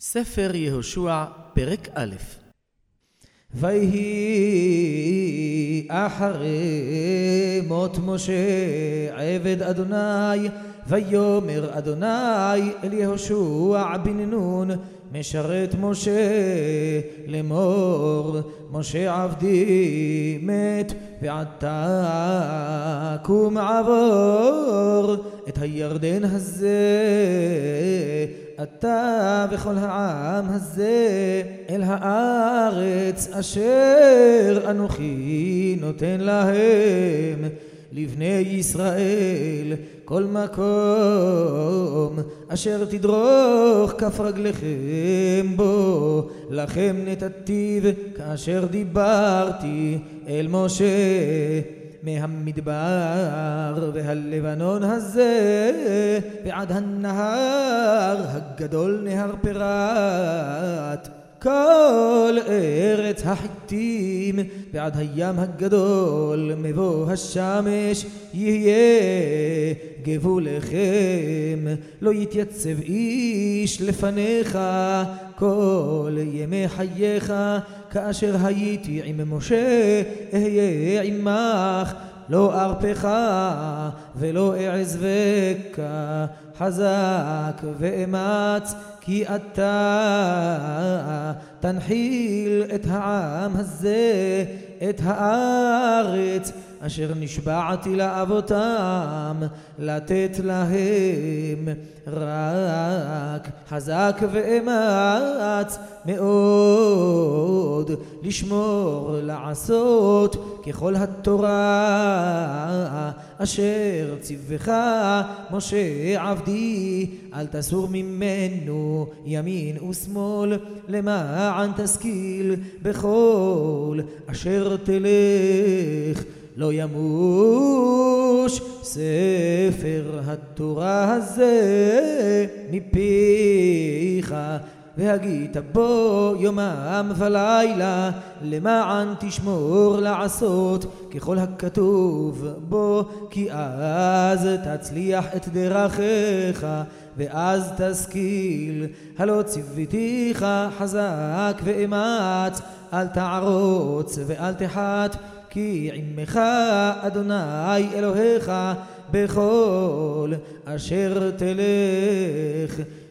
ספר יהושע, פרק א'. ויהי אחרי מות משה עבד אדוני, ויאמר אדוני אל יהושע בן נון משרת משה לאמור, משה עבדי מת ועתה קום עבור את הירדן הזה אתה וכל העם הזה אל הארץ אשר אנוכי נותן להם לבני ישראל, כל מקום אשר תדרוך כף רגליכם בו לכם נתתיו, כאשר דיברתי אל משה מהמדבר והלבנון הזה ועד הנהר הגדול נהר פרת, כל ארץ החיתים ועד הים הגדול מבוא השמש יהיה גבולכם, לא יתייצב איש לפניך כל ימי חייך, כאשר הייתי עם משה אהיה עמך, לא ארפך ולא אעזבך, חזק ואמץ כי אתה תנחיל את העם הזה את הארץ אשר נשבעתי לאבותם לתת להם, רק חזק ואמץ מאוד לשמור לעשות ככל התורה אשר ציווך משה עבדי, אל תסור ממנו ימין ושמאל, למען תשכיל בכל אשר תלך, לא ימוש ספר התורה הזה מפיך, והגית בו יומם ולילה, למען תשמור לעשות ככל הכתוב בו, כי אז תצליח את דרכיך ואז תשכיל. הלא ציוויתיך חזק ואמץ, אל תערוץ ואל תחת, כי עמך אדוני אלוהיך בכל אשר תלך.